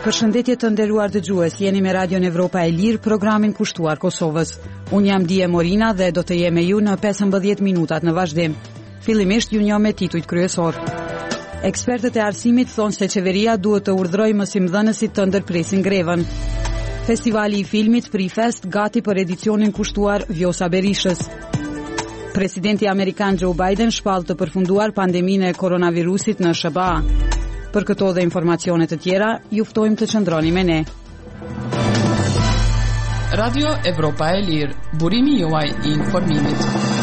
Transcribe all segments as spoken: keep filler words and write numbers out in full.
Përshëndetje të nderuar dëgjues, jeni me Radion Evropa e Lirë, programin kushtuar Kosovës. Unë jam Dije Morina dhe do të jem me ju në pesëmbëdhjetë minutat në vazhdim. Fillimisht ju njoh me titujt kryesor. Ekspertët e arsimit thonë se qeveria duhet të urdhërojë mësimdhënësit të ndërpresin grevën. Festivali i filmit Prifest gati për edicionin kushtuar Vjosa Berishës. Presidenti Amerikan Joe Biden shpall të përfunduar pandeminë e koronavirusit në S B A. Për këto dhe informacione të tjera, ju ftojmë të qëndroni me ne. Radio Evropa e Lirë, burimi juaj i informimit.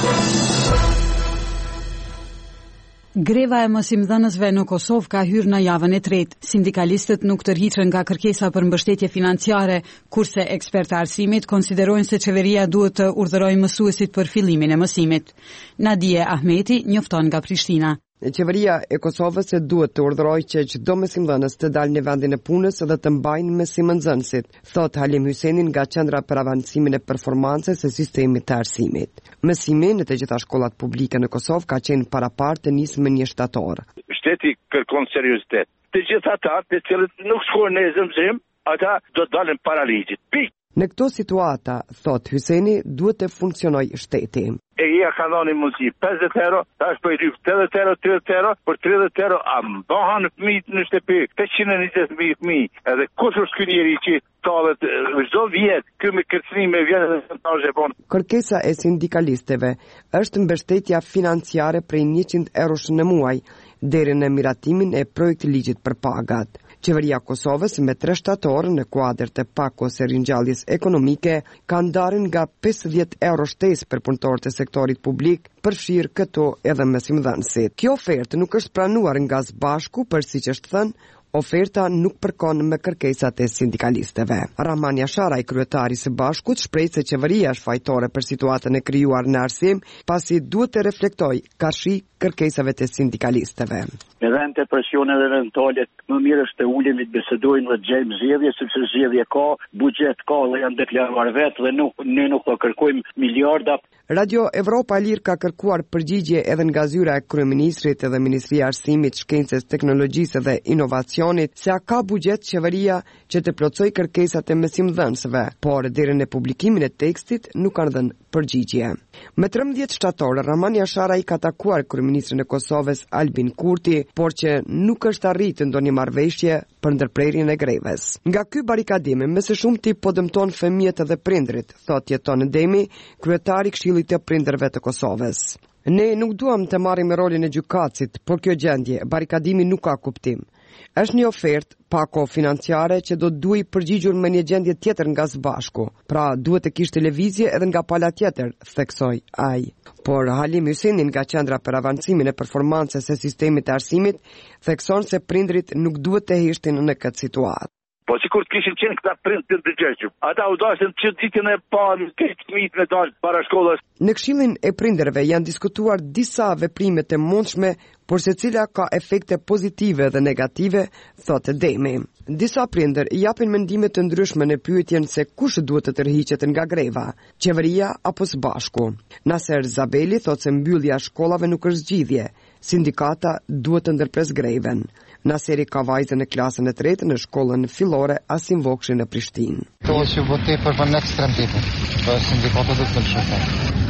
Greva e mësimdhënësve në Kosovë ka hyrë në javën e tretë. Sindikalistët nuk tërhiqën nga kërkesa për mbështetje financiare, kurse ekspertë arsimit konsiderojnë se qeveria duhet të urdhërojë mësuesit për fillimin e mësimit. Nadije Ahmeti njofton nga Prishtina. Qeveria e Kosovës e duhet të urdhërojë që çdo mësimdhënës të dalë në vendin e punës dhe të mbajnë mësimdhënësit, thot Halim Hyseni nga Qendra për Avancimin e Performancës së Sistemit të Arsimit. Mësimi në të gjitha shkollat publike në Kosovë ka qenë parapart të nismën një shtator. Shteti kërkon seriozitet. Të gjithë ata të cilët nuk shkojnë në zemzim, ata do të dalin para ligjit. Pikë. Në këto situata, thot Hyseni, duhet të funksionojë shteti. E ia ka dhënë mundësi pesëdhjetë euro, tash po i lyp tetëdhjetë euro, tridhjetë euro, për tridhjetë euro a mbahen fëmijët në shtëpi, pesëqind e njëzet mijë fëmijë. Edhe kush është ky njeri që tallet çdo vit, ky me kërcënime vjen edhe shantazhe bon. Kërkesa e sindikalistëve është mbështetja financiare prej njëqind eurosh në muaj, deri në miratimin e projektit ligjit për pagat. Qeveria Kosovës me tre shtatorë në kuadër të pakos e ringjalljes ekonomike ka ndarën nga pesëdhjetë euro shtesë për punëtorët e sektorit publik, përfshirë këto edhe mësimdhënësit. Kjo ofertë nuk është pranuar nga së bashku, për siç është thënë, oferta nuk përkon me kërkesat e sindikalistëve. Rahman Jasharaj, kryetari i së bashkut, shpreh se qeveria është fajtore për situatën e krijuar në arsim, pasi duhet të reflektojë karshi kërkesave të sindikalistëve. Me vend të presioneve eventuale, më mirë është të ulemi të bisedojnë dhe të gjejmë zgjedhje, sepse zgjedhje ka, buxhet ka dhe janë deklaruar vetë dhe nuk ne nuk po kërkojmë miliarda. Radio Evropa e Lirë ka kërkuar përgjigje edhe nga zyra e kryeministrit edhe Ministria e Arsimit, Shkencës, Teknologjisë dhe Inovacionit se a ka buxhet qeveria që të plotësojë kërkesat e mësimdhënësve, por deri në publikimin e tekstit nuk kanë dhënë përgjigje. Me trembëdhjetë shtator, Rahman Jasharaj ka takuar kryeministrin e Kosovës Albin Kurti, por që nuk është arritur ndonjë marrëveshje për ndërprerjen e grevës. Nga ky barikadim, më së shumti po dëmton fëmijët dhe prindrit, thot Jeton Demi, kryetari i Këshillit të Prindërve të Kosovës. Ne nuk duam të marrim rolin e gjykatësit, por kjo gjendje, barikadimi nuk ka kuptim. Është një ofertë pako financiare që do të duhej përgjigjur me një gjendje tjetër nga së bashku. Pra duhet të kishte lëvizje edhe nga pala tjetër, theksoi ai. Por Halim Hyseni nga Qendra për Avancimin e Performancës së Sistemit të Arsimit thekson se prindrit nuk duhet të heshtin në këtë situatë. Po sikur të kishin qenë këta prind të dëgjeshëm. Ata u dashën që ditën e parë këtë fëmijët me dalë para shkollës. Në Këshillin e Prindërve janë diskutuar disa veprime të mundshme, por secila ka efekte pozitive dhe negative, thotë Demi. Disa prindër japin mendime të ndryshme në pyetjen se kush duhet të tërhiqet nga greva, qeveria apo së bashku. Naser Zabeli thotë se mbyllja e shkollave nuk është zgjidhje. Sindikata duhet të ndërpres greven. Naseri ka vajzën në klasën e tretë në shkollën fillore Asim Vokshi në Prishtinë. To është votë për për ekstrem tjetër. Po sindikata do të lëshojnë.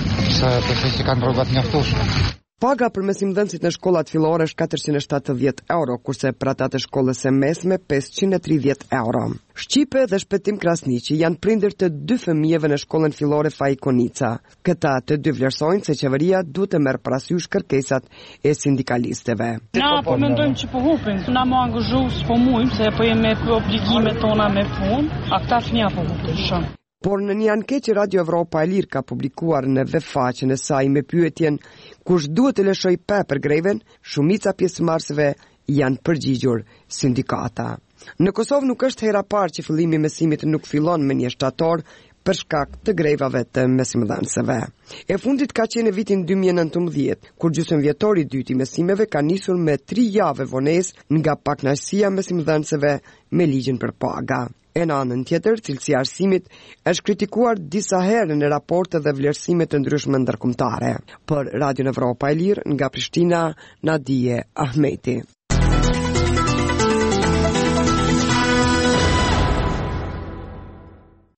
Se pse që kanë rrogat mjaftueshme. Paga për mësimdhënësit në shkollat fillore është katërqind e shtatëdhjetë euro, kurse për ata të shkollës së mesme pesëqind e tridhjetë euro. Shqipe dhe Shpetim Krasniqi janë prindër të dy fëmijëve në shkollën fillore Fai Konica. Këta të dy vlerësojnë se qeveria duhet të merr parasysh kërkesat e sindikalistëve. Na po mendojmë që po hupin, na mo angazhu s'po mujm se po jemi me obligimet tona me punë, a këta fëmija po hupin shumë. Por në një anketë që Radio Evropa e Lirë ka publikuar në webfaqen e saj me pyetjen kush duhet të lëshoj pe për greven, shumica pjesëmarrësve janë përgjigjur sindikata. Në Kosovë nuk është hera parë që fillimi i mësimit nuk fillon me një shtator për shkak të grevave të mësimdhënësve. E fundit ka qenë vitin dy mijë e nëntëmbëdhjetë, kur gjysmëvjetori i dytë i mësimeve ka nisur me tri javë vonesë nga pakënaqësia mësimdhënësve me ligjin për paga. E në anën tjetër, cilësia e arsimit është kritikuar disa herë në raporte dhe vlerësime të ndryshme ndërkombëtare. Për Radion Evropa e Lirë, nga Prishtina, Nadije Ahmeti.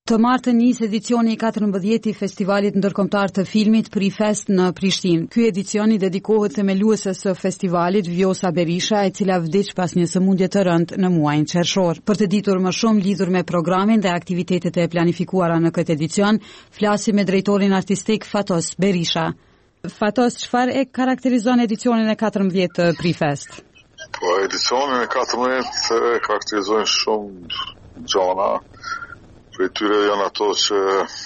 Të martën nis edicioni i katërmbëdhjetë i Festivalit Ndërkombëtar të Filmit Prifest në Prishtinë. Ky edicion i dedikohet themelueses së festivalit Vjosa Berisha, e cila vdiq pas një sëmundje të rëndë në muajin qershor. Për të ditur më shumë lidhur me programin dhe aktivitetet e planifikuara në këtë edicion, flasim me drejtorin artistik Fatos Berisha. Fatos, çfarë e karakterizon edicionin e katërmbëdhjetë të Prifest? Po, edicionin e katërmbëdhjetë e karakterizojnë shumë gjëra. Për tyre janë ato që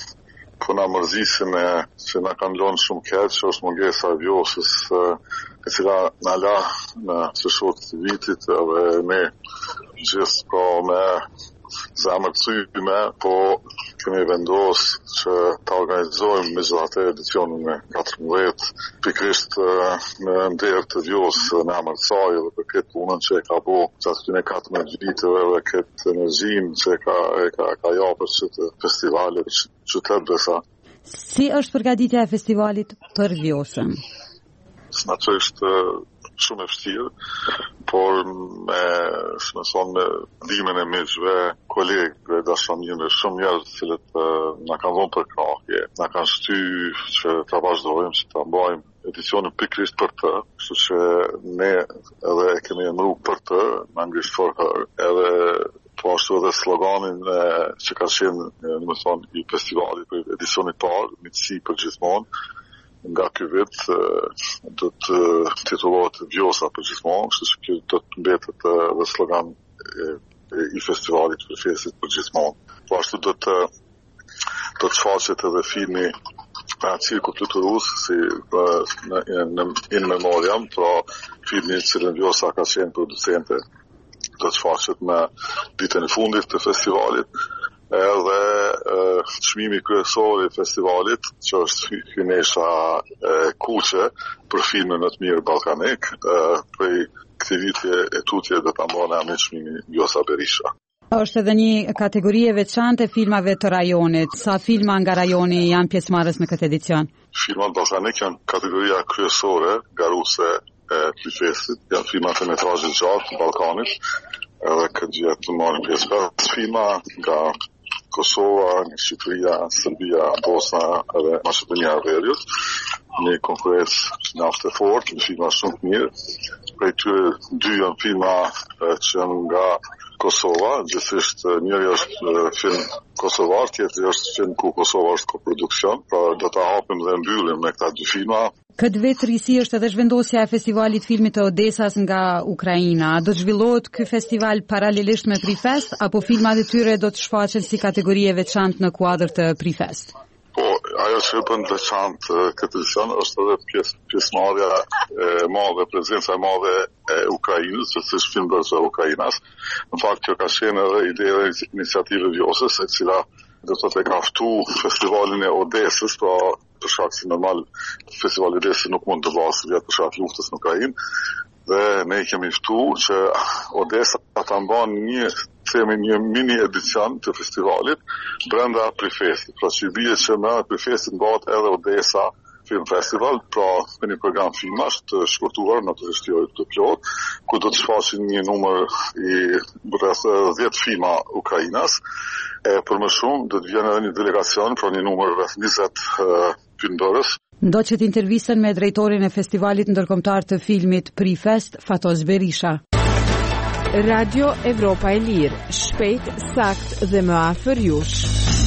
po na mërzisin e që na kanë lënë shumë keq, që është mungesa e Vjosës, e cila na la në qershor të vitit, edhe ne gjithë po me zemër të syme, po kemi vendos që ta organizojmë me gjithatë edicionin e katërmbëdhjetë, pikërisht në nder të Vjosës në emër të saj dhe për këtë punën që e ka bo gjatë këtyre katërmbëdhjetë viteve dhe këtë energjinë që e ka e ka, ka japur këtë festivalit qytet besa. Si është përgatitja e festivalit për Vjosën? Natyrisht shumë e vështirë, por me, me thonë, me ndihmën e miqve, kolegëve, dashamirëve, shumë njerëz të cilët na kanë dhënë përkrahje, na kanë shtyr që ta vazhdojmë, që ta mbajmë edicionin pikërisht për të, kështu që ne edhe e kemi emëruar për të, në anglisht for her, edhe po ashtu edhe sloganin e, që ka qenë, në më thonë, i festivalit për edicionit parë, miqësi për gjithmonë. Nga ky vit do të titullohet Vjosa për gjithmonë, kështu që ky do të mbetet edhe slogan i festivalit për festit për gjithmonë. Po ashtu do të do të shfaqet edhe filmi Cirku Fluturus, si në, në in memoriam, pra filmi që Vjosa ka qenë producente, do të shfaqet me ditën e fundit të festivalit. Edhe çmimi kryesor i festivalit, që është hynesha kuqe për filmin më të mirë ballkanik, për këtë vit e tutje do ta mbajnë me çmimin Vjosa Berisha. Është edhe një kategori e veçantë e filmave të rajonit. Sa filma nga rajoni janë pjesëmarrës në këtë edicion? Filmat ballkanik janë kategoria kryesore, garuese e Prifestit, janë filmat e metrazhit gjatë të Ballkanit, edhe këtë vit të marrin pjesë pesë filma nga Kosova, nga Shqipëria, Serbia, Bosna edhe Maqedonia e Veriut. Një konkurrencë mjaft e fortë, një filma shumë të mirë. Prej tyre dy janë filma që janë nga Kosova, gjithsesi njëri është film kosovar, tjetri është film ku Kosova është koproduksion, pra do ta hapim dhe mbyllim me këta dy filma. Këtë vit risi është edhe zhvendosja e festivalit filmit të Odesas nga Ukraina. Do të zhvillohet ky festival paralelisht me Prifest, apo filmat e tyre do të shfaqen si kategori e veçantë në kuadër të Prifest? Po, ajo që bën veçantë këtë edicion është edhe pjesë pjesëmarrja e madhe, prezenca e madhe e Ukrainës, që është film bërës e Ukrainas. Në fakt që ka qenë edhe ideja e iniciative Vjosës, e cila do të të ka ftu festivalin e Odesës, pra për shkak se normal festivali i Odesës nuk mund të vazhdojë vjet për shkak luftës në Ukrainë, dhe ne kemi ftuar që Odesa ta mbanë një themi një mini edicion të festivalit brenda Prifestit. Pra që bie që me Prifestit mbahet edhe Odesa Film Festival, pra me një program filmash të shkurtuar, natyrisht jo të plot, ku do të shfaqin një numër i rreth dhjetë filma Ukrainas. E për më shumë do të vjen edhe një delegacion, pra një numër rreth njëzet filmdorës. Ndoqet intervistën me drejtorin e festivalit ndërkombëtar të filmit Prifest, Fatos Berisha. Radio Evropa e Lirë, shpejt, sakt dhe më afër jush.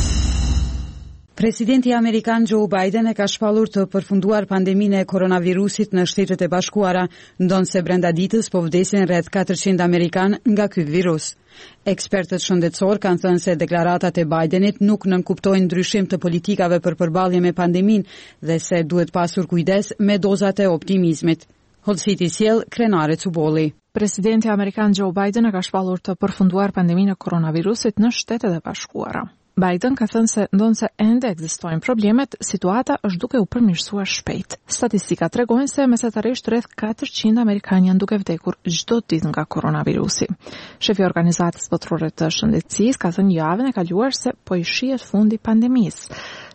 Presidenti Amerikan Joe Biden e ka shpallur të përfunduar pandeminë e koronavirusit në Shtetet e Bashkuara, ndonse brenda ditës po vdesin rreth katërqind amerikan nga ky virus. Ekspertët shëndetësor kanë thënë se deklaratat e Bidenit nuk nënkuptojnë ndryshim të politikave për përballje me pandeminë dhe se duhet pasur kujdes me dozat e optimizmit. Holsiti sjell Krenare Cubolli. Presidenti Amerikan Joe Biden e ka shpallur të përfunduar pandeminë e koronavirusit në Shtetet e Bashkuara. Biden ka thënë se ndonse ende ekzistojnë problemet, situata është duke u përmirësuar shpejt. Statistikat tregojnë se mesatarisht rreth katërqind amerikanë janë duke vdekur çdo ditë nga koronavirusi. Shefi i Organizatës Botërore të Shëndetësisë ka thënë javën e kaluar se po i shihet fundi i pandemisë.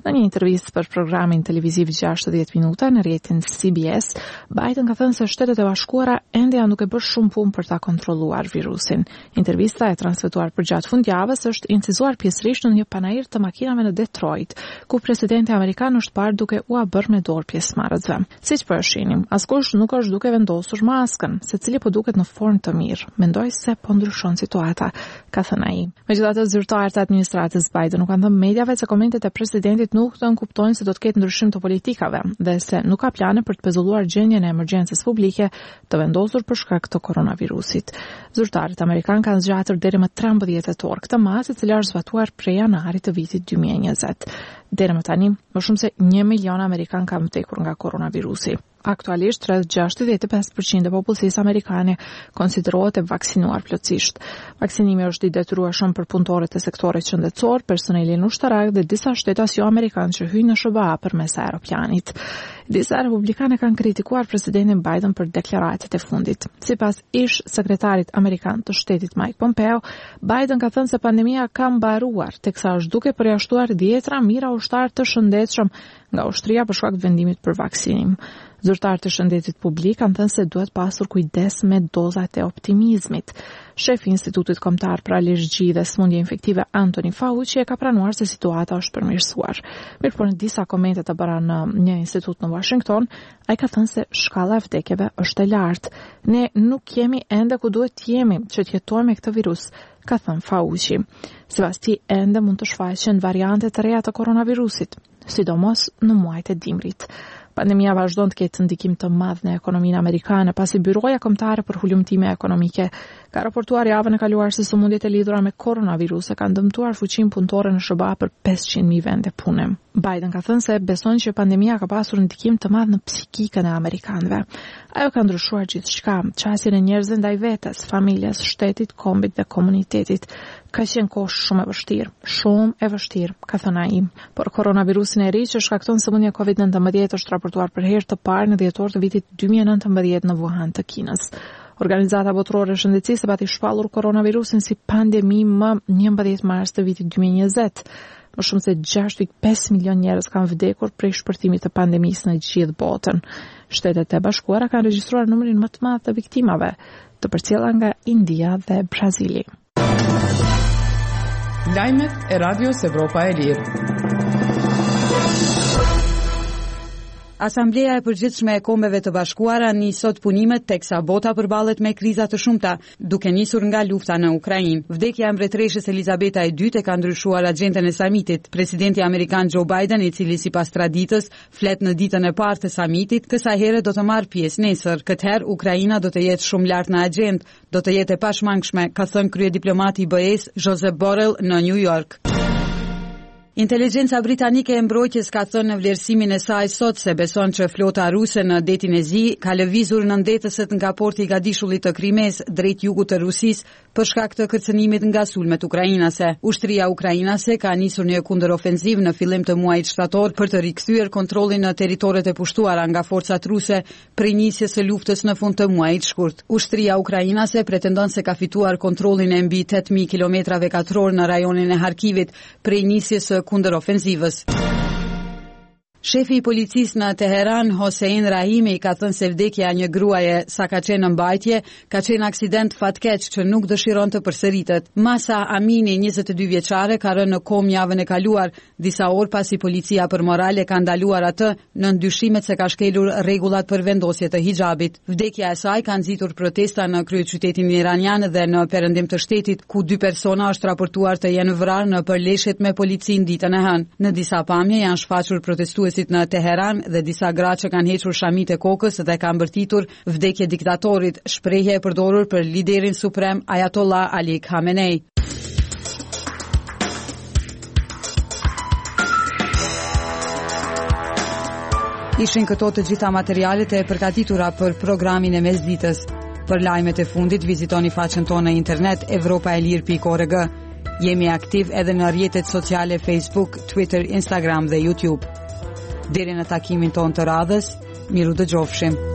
Në një intervistë për programin televiziv gjashtëdhjetë minuta në rrjetin C B S, Biden ka thënë se Shtetet e Bashkuara ende janë duke bërë shumë punë për ta kontrolluar virusin. Intervista e transmetuar përgjatë fundjavës është incizuar pjesërisht në një panair të makinave në Detroit, ku presidenti amerikan është parë duke u bërë me dorë pjesëmarrësve. Siç po e shihnim, askush nuk është duke vendosur maskën, secili po duket në formë të mirë. Mendoj se po ndryshon situata, ka thënë ai. Megjithatë, zyrtarët e administratës Biden nuk kanë thënë mediave se komentet e presidentit nuk të nënkuptojnë se do të ketë ndryshim të politikave dhe se nuk ka plane për të pezulluar gjendjen e emergjencës publike të vendosur për shkak të koronavirusit. Zyrtarët amerikan kanë zgjatur deri më trembëdhjetë tetor këtë mas, e cila është zbatuar prej janarit të vitit dy mijë e njëzet. Deri më tani, më shumë se një milion amerikan kanë vdekur nga koronavirusi. Aktualisht, rreth gjashtëdhjetë e pesë përqind e popullsisë amerikane konsiderohet e vaksinuar plotësisht. Vaksinimi është i detyrueshëm për punëtorët e sektorit shëndetësor, personelin ushtarak dhe disa shtetas jo amerikanë që hyjnë në S B A përmes aeroplanit. Disa republikanë kanë kritikuar presidentin Biden për deklaratat e fundit. Sipas ish sekretarit amerikan të shtetit Mike Pompeo, Biden ka thënë se pandemia ka mbaruar, teksa është duke përjashtuar dhjetra mijëra ushtarë të shëndetshëm nga ushtria për shkak të vendimit për vaksinim. Zyrtarët e shëndetit publik kanë thënë se duhet pasur kujdes me dozat e optimizmit. Shefi i Institutit Kombëtar për Alergji dhe Sëmundje Infektive Anthony Fauci e ka pranuar se situata është përmirësuar. Mirë, por në disa komente të bëra në një institut në Washington, ai ka thënë se shkalla e vdekjeve është e lartë. Ne nuk jemi ende ku duhet të jemi që të jetojmë me këtë virus, ka thënë Fauci. Sipas tij, ende mund të shfaqen variante të reja të koronavirusit, sidomos në muajt e dimrit. Pandemia vazhdon të ketë ndikim të madh në ekonominë amerikane, pasi Byroja Kombëtare për Hulumtime Ekonomike ka raportuar javën e kaluar se sëmundjet e lidhura me koronavirus kanë dëmtuar fuqinë punëtore në S B A për pesëqind mijë vende pune. Biden ka thënë se beson që pandemia ka pasur ndikim të madh në psikikën e amerikanëve. Ajo ka ndryshuar gjithçka, çësien e njerëzve ndaj vetes, familjes, shtetit, kombit dhe komunitetit. Ka qenë kohë shumë e vështirë, shumë e vështirë, ka thënë ai. Por koronavirusin e ri që shkakton sëmundjen covid nëntëmbëdhjetë është raportuar për herë të parë në dhjetor të vitit dy mijë e nëntëmbëdhjetë në Wuhan të Kinës. Organizata Botërore e Shëndetësisë pati shpallur koronavirusin si pandemi më njëmbëdhjetë mars të vitit dy mijë e njëzet. Më shumë se gjashtë pikë pesë milion njerëz kanë vdekur prej shpërtimit të pandemisë në gjithë botën. Shtetet e Bashkuara kanë regjistruar numrin më të madh të viktimave, të përcjella nga India dhe Brazili. Lajmet e Radios Evropa e Lirë. Asambleja e Përgjithshme e Kombeve të Bashkuara nis sot punimet teksa bota përballet me kriza të shumta, duke nisur nga lufta në Ukrainë. Vdekja e mbretëreshës Elizabeta e dytë e ka ndryshuar agjendën e samitit. Presidenti amerikan Joe Biden, i cili sipas traditës flet në ditën e parë të samitit, kësaj here do të marrë pjesë nesër. Këtë herë Ukraina do të jetë shumë lart në agjendë, do të jetë e pashmangshme, ka thënë kryediplomati i B E-s Joseph Borrell në New York. Inteligjenca britanike e mbrojtjes ka thënë në vlerësimin e saj sot se beson që flota ruse në detin e Zi ka lëvizur në ndetëset nga porti i gadishullit të Krimes drejt jugut të Rusisë për shkak të kërcënimit nga sulmet ukrainase. Ushtria ukrainase ka nisur një kundërofenziv në fillim të muajit shtator për të rikthyer kontrollin në territoret e pushtuara nga forcat ruse prej nisjes së luftës në fund të muajit shkurt. Ushtria ukrainase pretendon se ka fituar kontrollin e mbi tetë mijë kilometrave katror në rajonin e Harkivit prej nisjes së kundërofensivës. Shefi i policisë në Teheran, Hossein Rahimi, ka thënë se vdekja e një gruaje sa ka qenë në mbajtje ka qenë aksident fatkeq që nuk dëshiron të përsëritet. Masa Amini, njëzet e dy vjeçare, ka rënë në komë javën e kaluar, disa orë pasi policia për morale ka ndaluar atë në ndyshimet se ka shkelur rregullat për vendosje të hijabit. Vdekja e saj ka nxitur protesta në kryeqytetin iranian dhe në perëndim të shtetit, ku dy persona është raportuar të jenë vrarë në përleshjet me policin ditën e hënë. Në disa pamje janë shfaqur protestues në Teheran dhe disa gra që kanë hequr shamit e kokës dhe kanë bërtitur vdekje diktatorit, shprehje e përdorur për liderin suprem Ayatollah Ali Khamenei. Ishin këto të gjitha materialet e përgatitura për programin e mesditës. Për lajmet e fundit vizitoni faqen tonë në internet evropaelir pikë org. Jemi aktiv edhe në rrjetet sociale Facebook, Twitter, Instagram dhe YouTube. Deri në takimin ton të radhës, miru dëgjofshim.